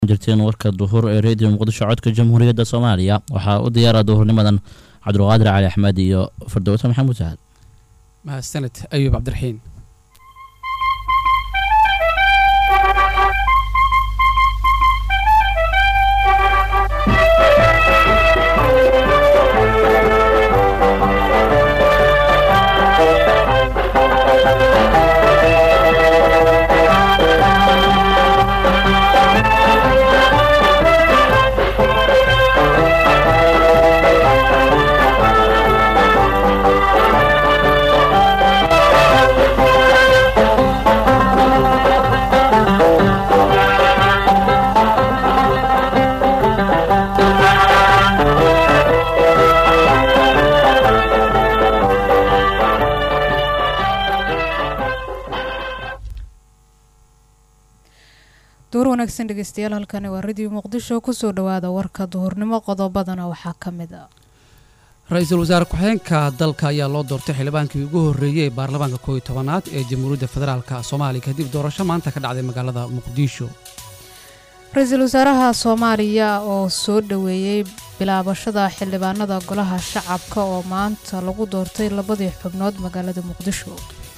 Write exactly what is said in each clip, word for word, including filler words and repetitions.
jirteen warka duhur ee radio muqdisho codka jamhuuriyadda Soomaaliya waxa uu diyaarad duhurnimadan Cabdulqaadir Cali Axmed iyo Fardowsa Maxamuud Saad ma sanad Ayub Cabdiraxiin wanaagsan dhageystayaal halkan waa radio muqdisho ku soo dhawaada warka duhurnimo qodobadana waxa kamid ah Ra'iisul Wasaare ku-xigeenka dalka ayaa loo doortay xildhibaankii ugu horeeyay ee baarlamaanka koob iyo tobanaad ee Jamhuuriyadda Federaalka Soomaaliya kadib doorasho maanta ka dhacday magaalada Muqdisho. Ra'iisul Wasaaraha Soomaaliya oo soo dhaweeyay bilaabashada xildhibaanada golaha shacabka oo maanta lagu doortay labadii xubnood magaalada Muqdisho.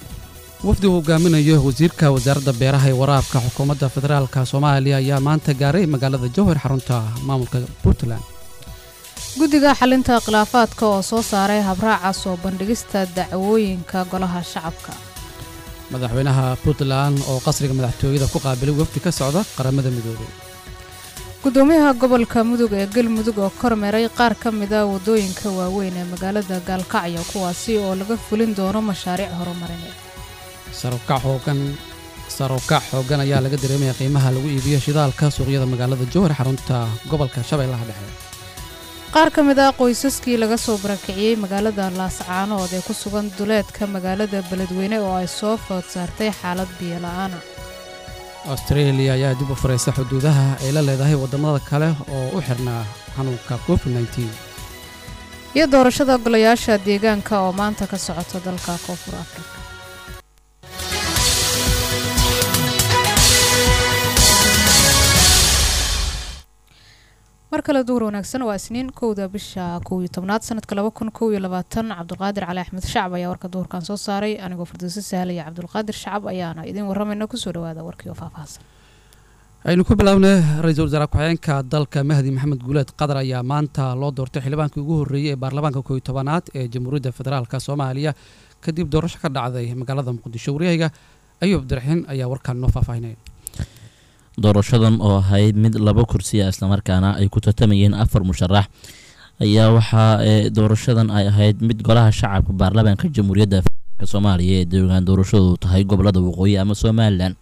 wafdi uu hogaaminayo wasiirka wasaaradda beeraha ee waraabka xukuumadda federaalka Soomaaliya ayaa maanta gaaray magaalada Jowhar xarunta maamulka Puntland. Guddiga xalinta khilaafaadka oo soo saaray habraaca soo bandhigista dacwooyinka golaha shacabka. Madaxweynaha Puntland oo qasriga madaxtooyada ku qaabilay wafdi ka socda qaramada midoobay. Gudoomiyaha gobolka Mudug ee Galmudug oo kormeeray qaar ka mid ah wadooyinka waaweyn ee magaalada Gaalkacyo kuwaasi oo laga fulin doono mashaariic horumarineed. sarokac hoogan sarokac hoogan ayaa laga dareemay qiimaha lagu iibiyo shidaalka suuqyada magaalada Jowhar xarunta gobolka Shabeellaha Dhexe. qaar ka mid ah qoysaskii laga soo barakiciyay magaalada Laascaanood ee ku sugan duleedka magaalada Beledweyne oo ay soo food saartay xaalad biyo la'aan. Australia ayaa dib u furaysa xuduudaha ay la leedahay wadamada kale oo u xirnaa xanuunka covid nineteen. iyo doorashada golayaasha deegaanka oo maanta ka socota dalka Koonfur Afrika. markale duur wanaagsan waa isniin kowda bisha koob iyo tobnaad sanadka laba kun koob iyo labaatan Cabdulqaadir Cali Axmed Shacab ayaa warka duurkan soo saaray anigoo Fardowsa Sahal iyo Cabdulqaadir Shacab ayaana idin waramayna ku soo dhawaada warkii oo faahfaahsan. aynu ku bilaabnay Ra'iisul Wasaare ku-xigeenka dalka Mahdi Maxamed Guuleed Qadar ayaa maanta loo doortay xildhibaankii ugu horeeyay ee baarlamaanka koob iyo tobanaad ee Jamhuuriyadda Federaalka Soomaaliya kadib doorasho ka dhacday magaalada Muqdisho. Wariyayga Ayub Cabdiraxiin ayaa warkan noo faahfaahinay. doorashadan oo ahayd mid laba kursi ah isla markaana ay ku tartamayeen afar musharax ayaa waxa doorashadan ay ahayd mid golaha shacabka baarlamaanka Jamhuuriyadda Federaalka Soomaaliya ee deegaan doorashadu tahay gobolada waqooyi ama Somaliland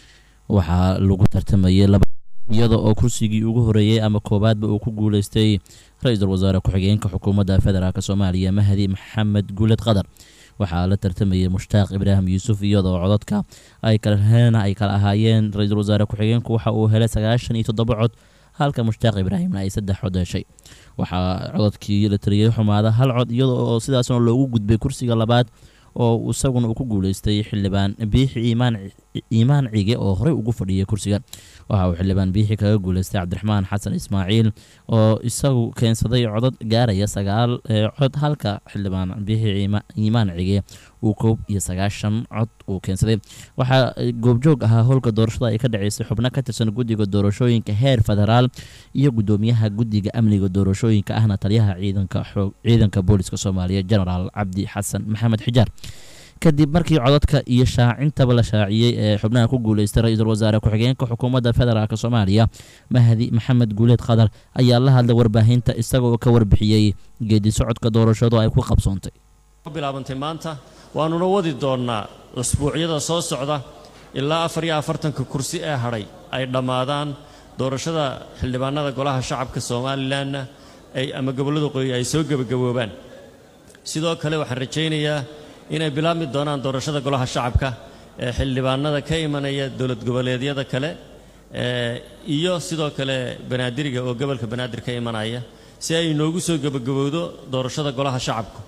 waxa lagu tartamayay laba iyada oo kursigii ugu horeeyay ama koobaadba uu ku guuleystay Ra'iisul Wasaare ku-xigeenka xukuumadda Federaalka Soomaaliya Mahdi Maxamed Guuleed Qadar waxaa la tartamayay Mushtaaq Ibraahim Yuusuf iyadoo codadka ay kala heena ay kala ahaayeen Ra'iisul Wasaare ku-xigeenku waxa uu helay sagaashan iyo toddoba cod halka Mushtaaq Ibraahim ay saddex cod heshay waxa codadkii la tiriyay xumaada hal cod iyadoo sidaasna loogu gudbay kursiga labaad oo isaguna uu ku guuleystay xildhibaan Biixi Iimaan Iimaan Cige oo hore ugu fadhiyay kursiga waxa uu xildhibaan Biixi kaga guuleystay Cabdiraxmaan Xasan Ismaaciil oo isagu keensaday codad gaaraya sagaal cod halka xildhibaan Biixi Iimaan Cige uu koob iyo sagaashan cod uu keensaday waxa goobjoog ahaa howlka doorashada ay ka dhaceysay xubno ka tirsan guddiga doorashooyinka heer federaal iyo gudoomiyaha guddiga amniga doorashooyinka ahna taliyaha ciidanka ciidanka booliska Soomaaliya General Cabdi Xasan Maxamed Xijaar kadib markii codadka iyo shaacintaba la shaaciyay ee xubnaha ku guuleystay Ra'iisul Wasaare ku-xigeenka xukuumadda Federaalka Soomaaliya Mahdi Maxamed Guuleed Qadar ayaa la hadlay warbaahinta isagoo ka warbixiyay geedi socodka doorashadu ay ku qabsoontay bilaabantay maanta waanuna wadi doonaa usbuucyada soo socda ilaa afar iyo afartanka kursi ee hadhay ay dhammaadaan doorashada xildhibaanada golaha shacabka Soomaaliland ay ama gobolada qoyi ay soo gabagaboobaan sidoo kale waxaan rajaynayaa inay bilaabmi doonaan doorashada golaha shacabka ee xildhibaanada ka imanaya dawlad goboleedyada kale ee iyo sidoo kale banaadiriga oo gobolka banaadir ka imanaya si ay noogu soo gabagabowdo doorashada golaha shacabka.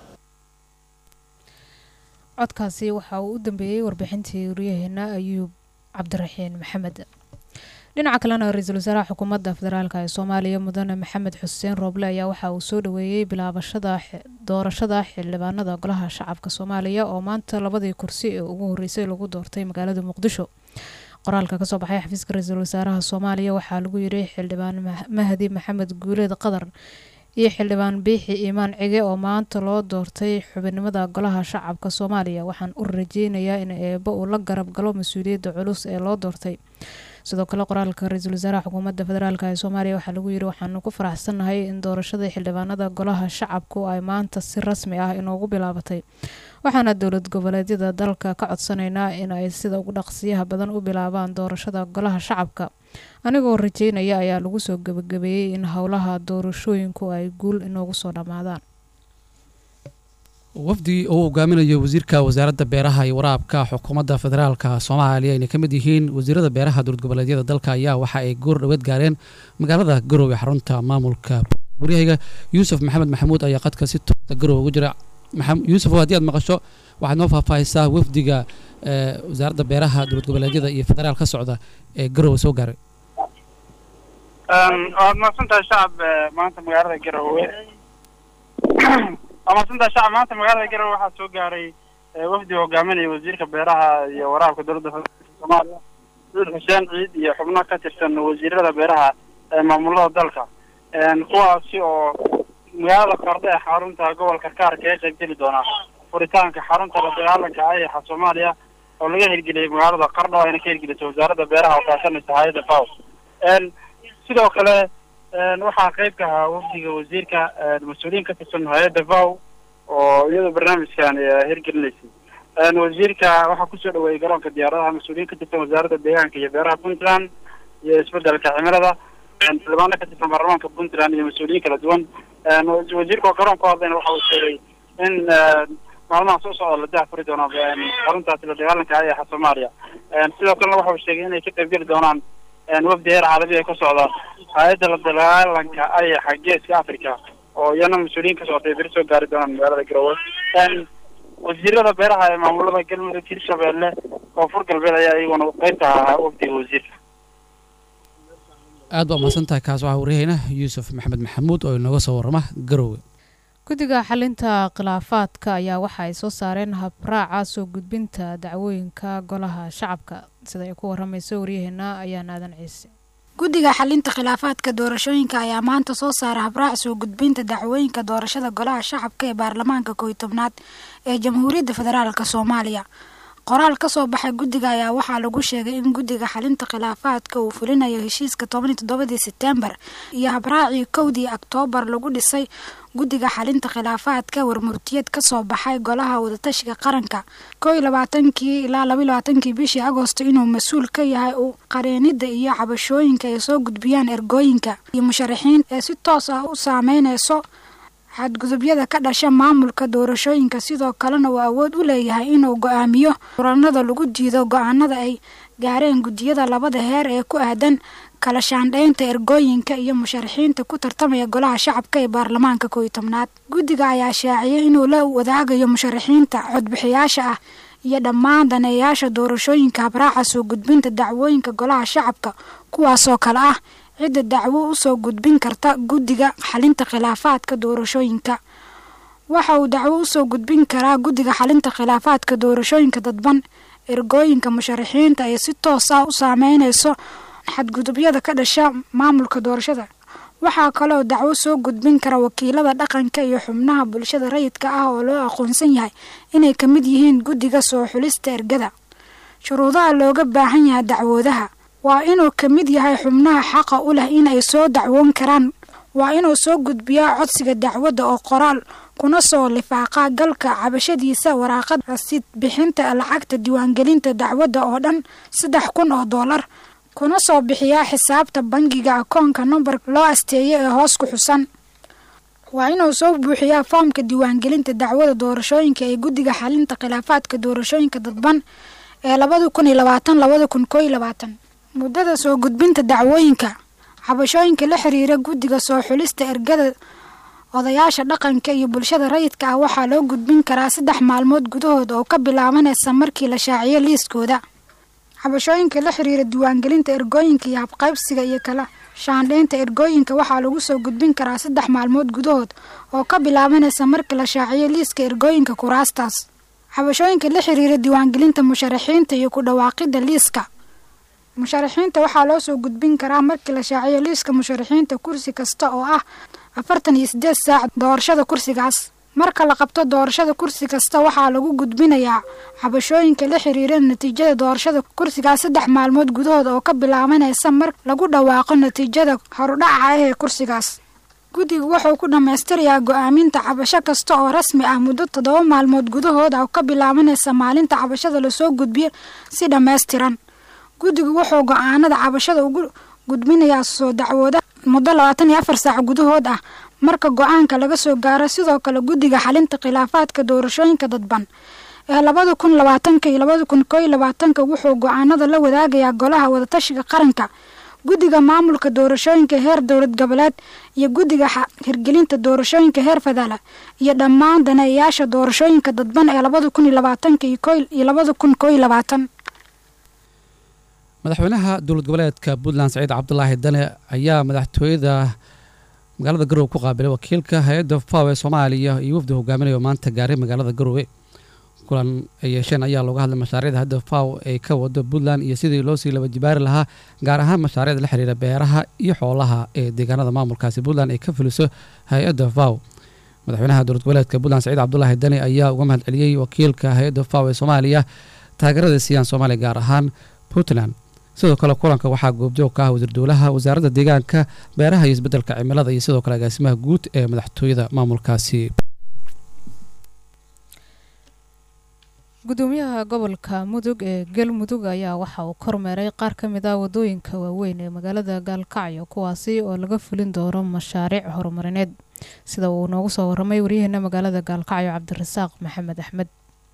codkaasi waxa uu u dambeeyay warbixintii wariyaheena Ayub Cabdiraxiin Maxamed. dhinaca kalena ra-iisul wasaaraha xukuumadda federaalk ee Soomaaliya mudane Maxamed Xuseen Rooble ayaa waxa uu soo dhaweeyay bilaabashada doorashada xildhibaanada golaha shacabka Soomaaliya oo maanta labadii kursi ee ugu horeysay lagu doortay magaalada Muqdisho. qoraalka ka soo baxay xafiiska ra-iisul wasaaraha Soomaaliya waxaa lagu yiri xildhibaan Mahdi Maxamed Guuleed Qadar iyo xildhibaan Biixi Iimaan Cige oo maanta loo doortay xubinimada golaha shacabka Soomaaliya. waxaan u rajeynayaa in eebo uu la garab galo mas'uuliyadda culus ee loo doortay. sidoo kale qoraalka ra-iisul wasaaraha xukuumadda federaalk ee Soomaaliya waxaa lagu yiri waxaan ku faraxsanahay in doorashada xildhibaanada golaha shacabku ay maanta si rasmi ah inoogu bilaabatay. waxaana dowlad goboleedyada dalka ka codsanaynaa in ay sida ugu dhaqsiyaha badan u bilaabaan doorashada golaha shacabka. anigoo rajeynaya ayaa lagu soo gabagabeeyay in howlaha doorashooyinku ay guul inoogu soo dhamaadaan. wafdi uu hogaaminayo wasiirka wasaaradda beeraha iyo waraabka xukuumadda federaalka Soomaaliya ay ka mid yihiin wasiirada beeraha dowlad goboleedyada dalka ayaa waxa ay goor dhaweed gaareen magaalada Garowe xarunta maamulka wariyayga Yuusuf Maxamed Maxamuud ayaa qadka si toos ah Garowe ugu jira. Yuusuf haddii aad maqasho waxaad noo faahfaahisaa wafdiga wasaaradda beeraha dowlad goboleedyada iyo federaal ka socda ee Garowe soo gaaray. um aad ma santaa shacab maanta magaalada Garowe ama santaa shacab maanta magaalada Garowe waxaa soo gaaray wafdi hogaaminaya wasiirka beeraha iyo waraabka dowladda Soomaaliya Xuseen Ciid iyo xubno ka tirsan wasiirada beeraha ee maamulada dalka een kuwaasi oo magaalada Qardho ee xarunta gobolka Kaarka ee qaybgeli doona furitaanka xarunta la dagaalanka ayaxa Soomaaliya oo laga hirgeliyay magaalada Qardho ayna ka hirgelisay wasaaradda beeraha oo kaashanaysa hay'adda F A O. een sidoo kale een waxaa qayb ka ah wafdiga wasiirka mas'uuliyiin ka tirsan hay'adda F A O oo iyadoo barnaamijkan hirgelinaysay. een wasiirka waxaa ku soo dhaweeyay garoonka diyaaradaha mas'uuliyiin ka tirsan wasaaradda deegaanka iyo beeraha Puntland iyo isbeddelka cimilada xildhibaano ka tirsan baarlamaanka Puntland iyo mas'uuliyiin kala duwan. een wasiirka garoonka hadlayna waxa uu sheegay in maalmaha soo socda la daahfuri doono xaruntaasi la dagaalanka ayaxa Soomaaliya. een sidoo kale waxa uu sheegay inay ka qaybgeli doonaan een wafdi heer caalami ah ka socda hay'adda la dagaalanka ayaxa Geeska Afrika oo iyana mas'uuliyiin ka socday bir soo gaari doonaan magaalada Garowe. een wasiirada beeraha ee maamulada Galmudug Hirshabelle Koonfur Galbeed ayaa iyaguna qayb ka ahaa wafdiga wasiirka. aad baa mahadsantahay kaas waxaa wariyayna Yuusuf Maxamed Maxamuud oo inooga soo warrama Garowe. guddiga xalinta khilaafaadka ayaa waxa ay soo saareen habraaca soo gudbinta dacwooyinka golaha shacabka sida ay ku waramayso wariyaheena ayaa naadan ciise. guddiga xalinta khilaafaadka doorashooyinka ayaa maanta soo saaray habraac soo gudbinta dacwooyinka doorashada golaha shacabka ee baarlamaanka koob iyo tobnaad ee Jamhuuriyadda Federaalka Soomaaliya. qoraal ka soo baxay guddiga ayaa waxaa lagu sheegay in guddiga xalinta khilaafaadka uu fulinayo heshiiska toban iyo toddobadii Sebtembar iyo habraacii kowdii Oktoobar lagu dhisay guddiga xalinta khilaafaadka warmurtiyeed ka soo baxay golaha wadatashiga qaranka kow iyo labaatankii ilaa laba iyo labaatankii bishii Agoosto inuu mas'uul ka yahay u qareenida iyo cabashooyinka ay soo gudbiyaan ergooyinka iyo musharaxiin ee si toos ah u saameynayso xadgudubyada ka dhasha maamulka doorashooyinka. sidoo kalena uu awood u leeyahay inuu go'aamiyo muranada lagu diido go'aanada ay gaareen guddiyada labada heer ee ku aadan kala shaandhaynta ergooyinka iyo musharaxiinta ku tartamaya golaha shacabka ee baarlamaanka koob iyo tobnaad. guddiga ayaa shaaciyay inuu la wadaagayo musharaxiinta codbixiyaasha ah iyo dhammaan daneeyaasha doorashooyinka habraaca soo gudbinta dacwooyinka golaha shacabka kuwaasoo kale ah cidda dacwo u soo gudbin karta guddiga xalinta khilaafaadka doorashooyinka. waxa uu dacwo u soo gudbin karaa guddiga xalinta khilaafaadka doorashooyinka dadban ergooyinka musharaxiinta ee si toos ah u saameynayso xadgudubyada ka dhasha maamulka doorashada. waxaa kaloo dacwo soo gudbin kara wakiilada dhaqanka iyo xubnaha bulshada rayidka ah oo loo aqoonsan yahay inay ka mid yihiin guddiga soo xulista ergada. shuruudaha looga baahan yahay dacwoodaha waa inuu ka mid yahay xubnaha xaqa u leh in ay soo dacwoon karaan. waa inuu soo gudbiyaa codsiga dacwadda oo qoraal kuna soo lifaaqaa galka cabashadiisa waraaqad rasiid bixinta lacagta diiwaangelinta dacwadda oo dhan saddex kun oo doolar kuna soo bixiyaa xisaabta bangiga akoonka number loo asteeyay ee hoos ku xusan. waa inuu soo buuxiyaa foomka diiwaangelinta dacwada doorashooyinka ee guddiga xalinta khilaafaadka doorashooyinka dadban ee labada kun iyo labaatan labada kun koob iyo labaatan. muddada soo gudbinta dacwooyinka cabashooyinka la xiriira guddiga soo xulista ergada odayaasha dhaqanka iyo bulshada rayidka ah waxaa loo gudbin karaa saddex maalmood gudahood oo ka bilaabanaysa markii la shaaciyo liiskooda. cabashooyinka la xiriira diiwaangelinta ergooyinka iyo habqaybsiga iyo kala shaandheynta ergooyinka waxaa lagu soo gudbin karaa saddex maalmood gudahood oo ka bilaabanaysa markii la shaaciyo liiska ergooyinka kuraastaas. cabashooyinka la xiriira diiwaangelinta musharaxiinta iyo ku dhawaaqidda liiska musharaxiinta waxaa loo soo gudbin karaa markii la shaaciyo liiska musharaxiinta kursi kasta oo ah afartan iyo siddeed saac doorashada kursigaas. marka la qabto doorashada kursi kasta waxaa lagu gudbinayaa cabashooyinka la xiriira natiijada doorashada kursigaas saddex maalmood gudahood oo ka bilaabanaysa mar lagu dhawaaqo natiijada horudhaca ah ee kursigaas. guddigu wuxuu ku dhammaystirayaa go-aaminta cabasho kasta oo rasmi ah muddo toddoba maalmood gudahood oo ka bilaabanaysa maalinta cabashada lasoo gudbiyo si dhammaystiran. guddigu wuxuu go-aanada cabashada ugu gudbinayaa soo dacwooda muddo labaatan iyo afar saac gudahood ah marka go-aanka laga soo gaaro. sidoo kale guddiga xalinta khilaafaadka doorashooyinka dadban ee labada kun labaatanka iyo labada kun koo iyo labaatanka wuxuu go-aanada la wadaagayaa golaha wadatashiga qaranka, guddiga maamulka doorashooyinka heer dowlad goboleed iyo guddiga hirgelinta doorashooyinka heer federaal iyo dhammaan daneeyayaasha doorashooyinka dadban ee labada kun iyo labaatanka iyo labada kun koo iyo labaatan. madaxweynaha dowlad goboleedka Puntland Saciid Cabdulaahi Dane ayaa madaxtooyada magaalada Garowe ku qaabilay wakiilka hay'adda F A O ee Soomaaliya iyo wafdi hogaaminaya maanta gaaray magaalada Garowe. kulan ay yeesheen ayaa looga hadlay mashaariicda hay'adda F A O ee ka wado Puntland iyo sidii loo sii laba jibaari lahaa, gaar ahaan mashaariicda la xiriira beeraha iyo xoolaha ee deegaanada maamulkaasi Puntland ay ka fuliso hay'adda F A O. madaxweynaha dowlad goboleedka Puntland Saciid Cabdulaahi Dane ayaa uga mahadceliyay wakiilka hay'adda F A O ee Soomaaliya taageerada siiyaan Soomaaliya gaar ahaan Puntland. sidoo kale kulanka waxaa goobjoog ka ah wasiir dowlaha wasaaradda deegaanka, beeraha iyo isbeddelka cimilada iyo sidoo kale agaasimaha guud ee madaxtooyada maamulkaasi. gudoomiyaha gobolka mudug ee galmudug ayaa waxa uu kormeeray qaar ka mid ah wadooyinka waaweyn ee magaalada gaalkacyo kuwaasi oo laga fulin doono mashaariic horumarineed, sida uu noogu soo warramay waryaheena magaalada gaalkacyo cabdirasaaq maxamed axmed.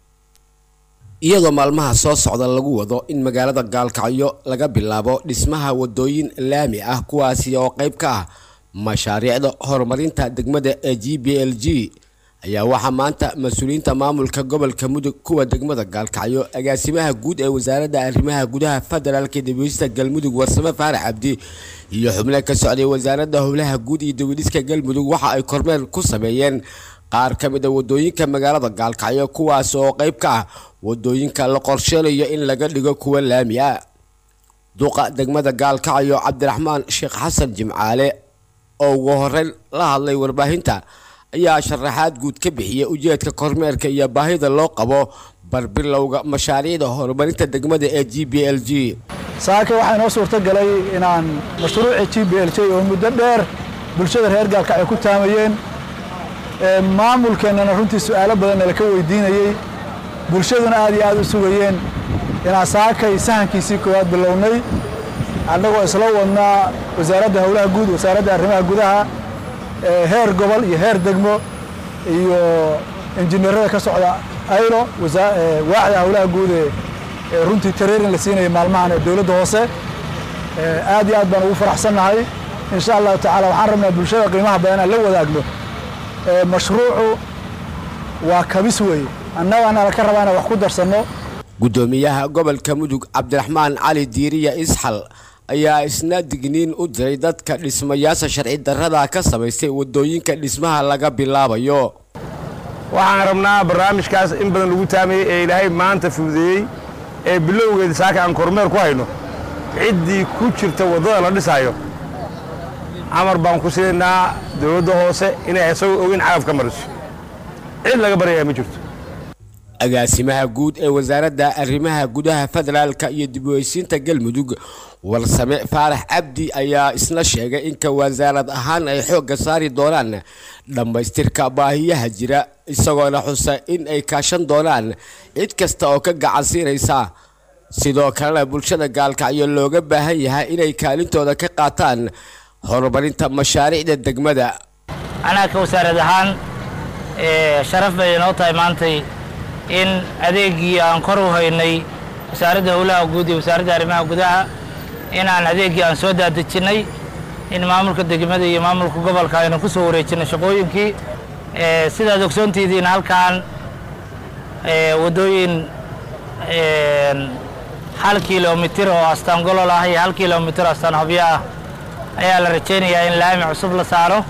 iyadoo maalmaha soo socda lagu wado in magaalada gaalkacyo laga bilaabo dhismaha wadooyin laami ah kuwaasi oo qayb ka ah mashaariicda horumarinta degmada ee G B L G ayaa waxaa maanta mas'uuliyiinta maamulka gobolka mudug kuwa degmada gaalkacyo, agaasimaha guud ee wasaaradda arrimaha gudaha federaalka dibista galmudug Warsame Faarax Cabdi iyo xubno ka socday wasaaradda howlaha guud iyo dawladhiska galmudug waxa ay kormeer ku sameeyeen qaar ka mid ah wadooyinka magaalada gaalkacyo kuwaas oo qayb ka ah wadooyinka la qorsheynayo in laga dhigo kuwa laami ah. duqa degmada gaalkacyo Cabdiraxmaan Sheekh Xasan Jimcaale oo ugu horeyn la hadlay warbaahinta ayaa sharaxaad guud ka bixiyay ujeedka kormeerka iyo baahida loo qabo barbilowga mashaariicda horumarinta degmada ee G B L G. saaka waxaa inoo suurtagalay inaan mashruuca G B L G oo muddo dheer bulshada reer gaalkacyo ku taamayeen maamulkeennana runtii su'aalo badan la ka weydiinayay, bulshaduna aad iyo aad u sugayeen inaan saakay sahankiisii koowaad bilownay annagoo isla wadnaa wasaaradda howlaha guud, wasaaradda arrimaha gudaha heer gobol iyo heer degmo iyo injineerada ka socda aylo waaxda howlaha guud ee runtii tareerin la siinaya maalmahan ee dowladda hoose. aad iyo aad baan ugu faraxsannahay. insha allahu tacaala waxaan rabnaa bulshada qiimaha badan aan la wadaagno mashruucu waa kabis weeye, annagana la ka rabaa inaan wax ku darsanno. gudoomiyaha gobolka mudug Cabdiraxmaan Cali Diiriya Isxal ayaa isna digniin u diray dadka dhismayaasha sharci darrada ka samaystay wadooyinka dhismaha laga bilaabayo. waxaan rabnaa barnaamijkaas in badan lagu taameeyay ee Ilaahay maanta fududeeyay ee bilowgeeda saaka aan kormeer ku hayno ciddii ku jirta wadada la dhisayo amar baan ku siinaa dowladda hoose inay isagoo ogin cagaf ka mariso, cid laga baraya ma jirto. agaasimaha guud ee wasaaradda arrimaha gudaha federaalka iyo dib u heshiisiinta galmudug Warsame Faarax Cabdi ayaa isna sheegay in ka wasaarad ahaan ay xoog saari doonaan dhamaystirka baahiyaha jira, isagoo la xusay in ay kaashan doonaan cid kasta oo ka gacan siinaysa. sidoo kale bulshada gaalkacyo looga baahan yahay inay kaalintooda ka qaataan horumarinta mashaariicda degmada. anaa ka wasaarad ahaan ee sharaf bay inoo tahay maantay in adeegii aan kor u haynay wasaaradda howlaha guud iyo wasaaradda arrimaha gudaha inaan adeegii aan soo daadejinay, in maamulka degmada iyo maamulka gobolka aynu ku soo wareejinay shaqooyinkii. sidaad ogsoontihiin halkaan wadooyin hal kilomitir oo astaan golol ah iyo hal kilomitir oo astaan hobyo ah ayaa la rajaynayaa in laami cusub la saaro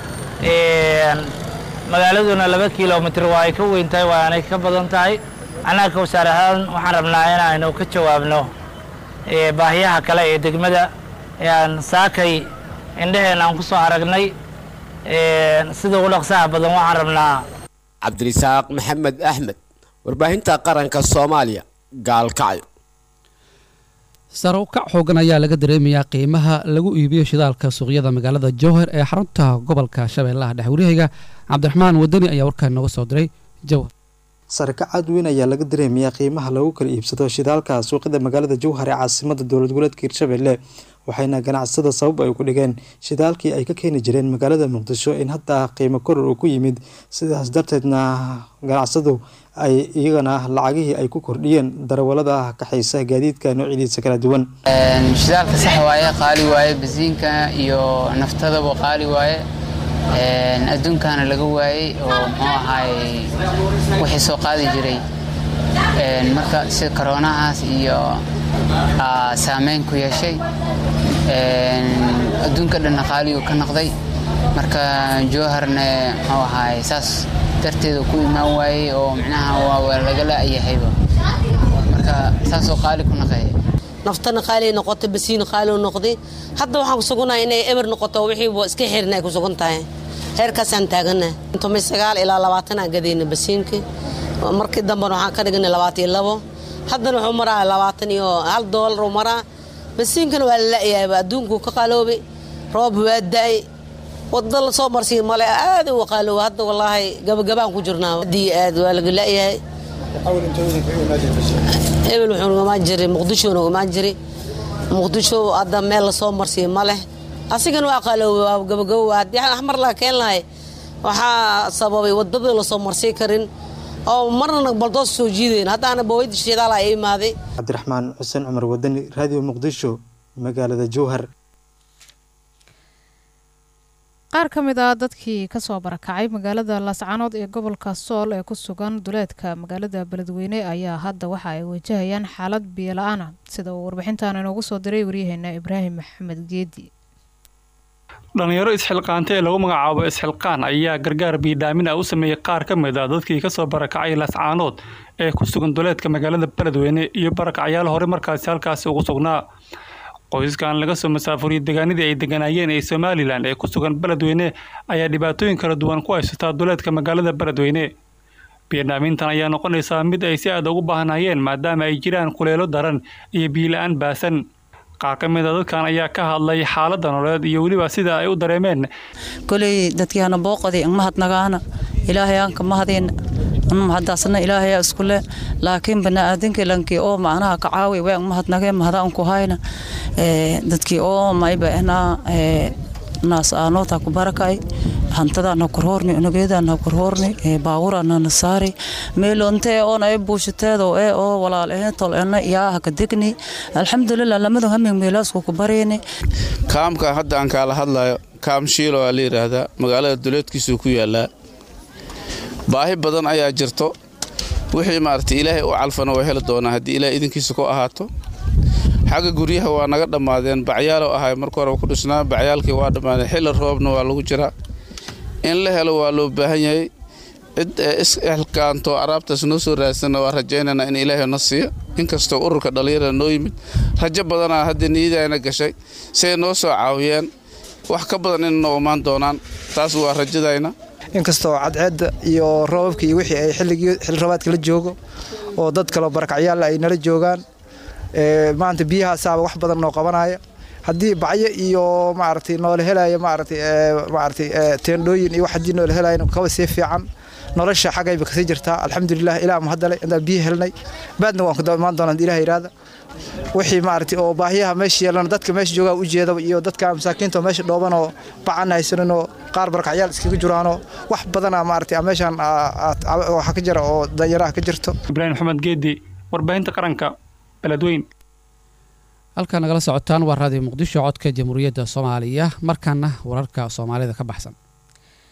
magaaladuna laba kilomitir waa ay ka weyn tahay waa aanay ka badan tahay annaga ka wasaar ahaan waxaan rabnaa inaynu ka jawaabno baahiyaha kale ee degmada aan saakay indhaheen aan ku soo aragnay sida ugu dhaqsaha badan waxaan rabnaa cabdirisaaq maxamed axmed warbaahinta qaranka Soomaaliya gaalkacyo sare u kac xoogan ayaa laga dareemayaa qiimaha lagu iibiyo shidaalka suuqyada magaalada Jowhar ee xarunta gobolka Shabeellaha Dhexe wariyayga Cabdiraxmaan Wadani ayaa warkaan nooga soo diray Jowhar sare ka cad weyn ayaa laga dareemayaa qiimaha lagu kala iibsado shidaalka suuqyada magaalada Jowhar ee caasimadda dowlad goboleedka Hirshabelle waxayna ganacsada sabab ay ku dhigeen shidaalkii ay ka keeni jireen magaalada Muqdisho in hadda qiimo koror uu ku yimid sidaas darteedna ganacsadu ay iyagana lacagihii ay ku kordhiyeen darawalada kaxaysa gaadiidka noocyadiisa kala duwan een shidaalka sax waaye qaali waaye basiinka iyo naftada boo qaali waaye een adduunkana laga waayay oo muxuu ahaay wixii soo qaadi jiray een marka si corona-aas iyo saameyn ku yeeshay een adduunka dhan qaali uu ka noqday marka Jowharna muxuu ahaay saas darteedu ku imaan waayay oo macnaha waa laga laayahayba marka saas oo qaali ku noqday naftana qaali noqotay basiin qaali noqday hadda waxaan ku sugnaa inay eber noqoto wixii boo iska xirnay ku sugan tahay heerkaas aan taagana inta sagaal ilaa labaatan aan gadayna basiinka markii dambe waxaan ka dhignay labaatan iyo labo haddana wuxuu maraa labaatan iyo hal doolar oo maraa basiinkana waa la yahay adduunku ka qaaloobay roob waa daay wadda la soo marsiin male aad u qaalo hadda wallahi gabagabaan ku jirnaa hadii aad waa laga leeyahay ebel wuxuu ma jiray Muqdisho ma jiray Muqdisho hadda meel la soo marsiin male asigana waa qaalo gabagabo hadii ahmar la keen lahay waxa sababay wadada la soo marsiin karin oo marna baldoos soo jiideen hadda ana booyid shidaal ay imaaday Cabdiraxmaan Xuseen Cumar Wadani Radio Muqdisho magaalada Jowhar qaar ka mid ah dadkii ka soo barakacay magaalada Laascaanood ee gobolka Sool ee ku sugan duleedka magaalada Beledweyne ayaa hadda waxa ay wajahayaan xaalad biyo la'aan sida uu warbixintan inoogu soo diray wariyaheena Ibraahim Maxamed Geedi dhalinyaro isxilqaantay ee lagu magacaabo isxilqaan ayaa gargaar biidhaamin ah u sameeyay qaar ka mid ah dadkii ka soo barakacay Laascaanood ee ku sugan duleedka magaalada Beledweyne iyo barakacyaal hore markaas halkaas ugu sugnaa qoyskan laga soo masaafuriyay deegaanadii ay deganayeen ee Somaliland ee ku sugan Beledweyne ayaa dhibaatooyin kala duwan ku haysata duleedka magaalada Beledweyne biidhaamintan ayaa noqonaysa mid ay si aad ugu baahanayeen maadaama ay jiraan kuleelo daran iyo biyo la'aan baasan qaar ka mid ah dadkan ayaa ka hadlay xaaladda nololeed iyo weliba sida ay u dareemeen kulay dadkiina booqaday in mahadnagaana ilaahay aan ka mahadin anna mahadaasna ilaahay isku le laakiin banaadinka lankii oo macnaha ka caawi way mahadnagay mahadaan ku hayna ee dadkii oo mayba ana ee naas aanota ku barakay hantada na korhorni unageeda na korhorni ee baawura na nasaari meelonte oo ay buushateedo ee oo walaal ee tol ana yaa ka digni alxamdulillah lamadu hamin meelaas ku bareeni kaamka hadda aan kala hadlayo kaam shiilo ali raada magaalada duleedkiisu ku yaala baahi badan ayaa jirto wixii maartay ilaahay u calfano way heli doonaa hadii ilaahay idinkiisa ku ahaato xaga guriyaha waa naga dhamaadeen bacyaal oo ahay markii hore ku dhisnaa bacyaalkii waa dhamaadeen xilli roobna waa lagu jiraa in la helo waa loo baahan yahay cid is xilkaanto arabtaas noo soo raadsan waa rajaynana in ilaahay na siiyo inkastoo ururka dhalinyarada noo yimid rajo badan ah hadda niyadayna gashay say noo soo caawiyeen wax ka badan in noo imaan doonaan taas waa rajadayna inkastoo cadceed iyo roobabka iyo wixii ay xilligii xil roobaadka la joogo oo dad kale barakacyaal ay nala joogaan ee maanta biyaha saaba wax badan noo qabanaya hadii bacyo iyo maartay nool helaya maartay maartay teendooyin iyo wax hadii nool helayna ka wasi fiican nolosha xagayba ka sii jirtaa alxamdulillah ilaa ma hadalay inta biyo helnay baadna waan ku daamaan doonaa ilaahay iraada wixii maartay oo baahiyaha meesha yeelana dadka meesha jooga u jeedo iyo dadka masaakiinta meesha dhooban oo bacan haysan oo qaar barakacyaal iskaga jiraano wax badan maartay meeshan waxa ka jira oo danyaraha ka jirto Ibraahim Maxamed Geedi warbaahinta qaranka Beledweyne halka nagala socotaan waa raadiyo Muqdisho codka Jamhuuriyadda Soomaaliya markana wararka Soomaalida ka baxsan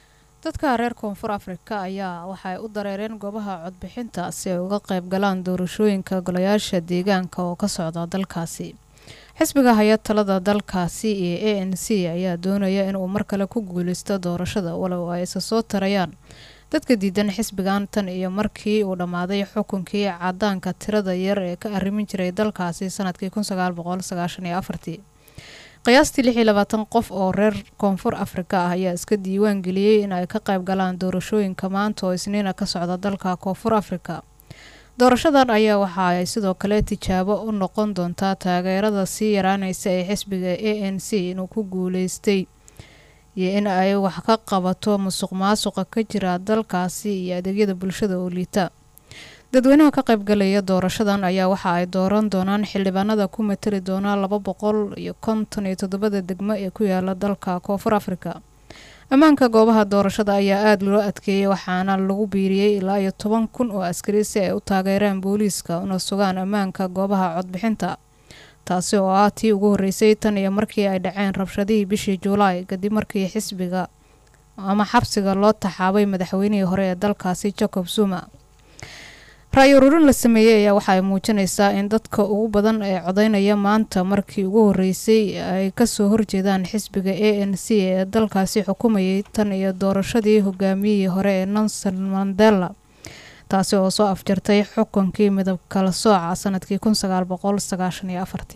dadka reer koonfur afrika ayaa waxay u dareereen goobaha codbixinta si ay uga qayb galaan doorashooyinka golayaasha deegaanka oo ka socda dalkaasi. xisbiga haya talada dalkaasi ee A N C ayaa doonaya inuu mar kale ku guuleysto doorashada walow ay isa soo tarayaan dadka diidan xisbigan tan iyo markii uu dhammaaday xukunkii cadaanka tirada yar ee ka arrimin jiray dalkaasi sanadkii kun sagaal boqol sagaashan iyo afar. qiyaastii lix iyo labaatan qof oo reer koonfur afrika ah ayaa iska diiwaan geliyey in ay ka qayb galaan doorashooyinka maanta oo isniina ka socda dalka koonfur afrika. doorashadan ayaa waxa ay sidoo kale tijaabo u noqon doontaa taageerada sii yaraanaysa ee xisbiga A N C inuu ku guuleystay iyo in ay wax ka qabato musuqmaasuqa ka jira dalkaasi iyo adeegyada bulshada oo liita. dadweynaha ka qayb galaya doorashadan ayaa waxa ay dooran doonaan xildhibaanada ku matali doona laba boqol iyo konton iyo toddobada degmo ee ku yaala dalka koonfur afrika. ammaanka goobaha doorashada ayaa aada loo adkeeyay waxaana lagu biiriyey ilaa iyo toban kun oo askari si ay u taageeraan booliiska una sugaan ammaanka goobaha codbixinta, taasi oo ah tii ugu horreysay tan iyo markii ay dhaceen rabshadihii bishii Juulaay kadib markii xisbiga ama xabsiga loo taxaabay madaxweynihii hore ee dalkaasi Jacob Zuma. raay ururin la sameeyay ayaa waxa ay muujinaysaa in dadka ugu badan ee codeynaya maanta markii ugu horreysay ay kasoo horjeedaan xisbiga A N C ee dalkaasi xukumayay tan iyo doorashadii hogaamiyihii hore ee Nelson Mandela, taasi oo soo afjartay xukunkii midab kala sooca sanadkii kun sagaal boqol sagaashan iyo afar.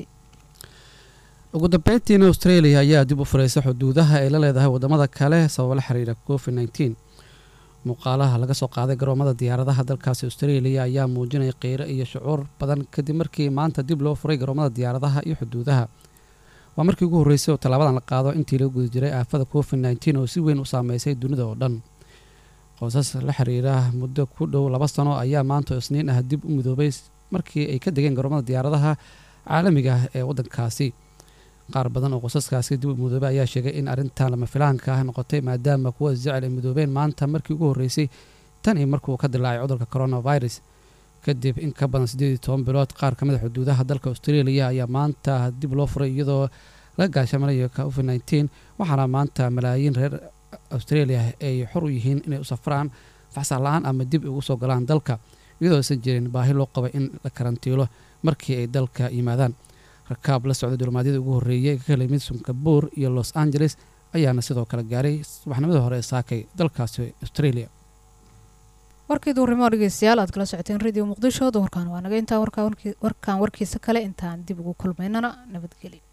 ugu dambeyntiina Australia ayaa dib u furaysay xuduudaha ay la leedahay wadamada kale sabab la xiriira covid nineteen. muuqaalaha laga soo qaaday garoomada diyaaradaha dalkaasi Australia ayaa muujinaya qeyro iyo shucuur badan kadib markii maanta dib loo furay garoomada diyaaradaha iyo xuduudaha. waa markii ugu horreysay oo tallaabadan la qaado intii lagu guda jiray aafada covid nineteen oo si weyn u saameysay dunida oo dhan. qoysas la xiriira muddo ku dhow laba sano ayaa maanta isniin ah dib u midoobay markii ay ka degeen garoomada diyaaradaha caalamiga ah ee waddankaasi. qaar badan oo qoysaskaasi dib u midoobay ayaa sheegay in arrintan lama filaanka ah noqotay maadaama kuwa jecel ay midoobeen maanta markii ugu horreysay tan iyo markii uu ka dilaacay cudurka coronavirus. kadib in ka badan siddeed iyo toban bilood qaar ka mid ah xuduudaha dalka Australia ayaa maanta dib loo furay iyadoo laga gaashaamanayo covid nineteen, waxaana maanta malaayiin reer Australia ay xor u yihiin inay u safraan fasax la'aan ama dib ugu soo galaan dalka iyadoo aysan jirin baahi loo qabo in la karantiilo markii ay dalka yimaadaan. rakaab la socda duulimaadyada ugu horreeyay ka kala yimid Singapore iyo Los Angeles ayaana sidoo kale gaaray subaxnimadii hore ee saakay dalkaasi Australia. warkii duurnimo dhegeystayaal aad kala socoteen radio Muqdisho. warkaan waa naga intaa warkaan warkiisa kale intaan dib ugu kulmaynana nabadgelyo.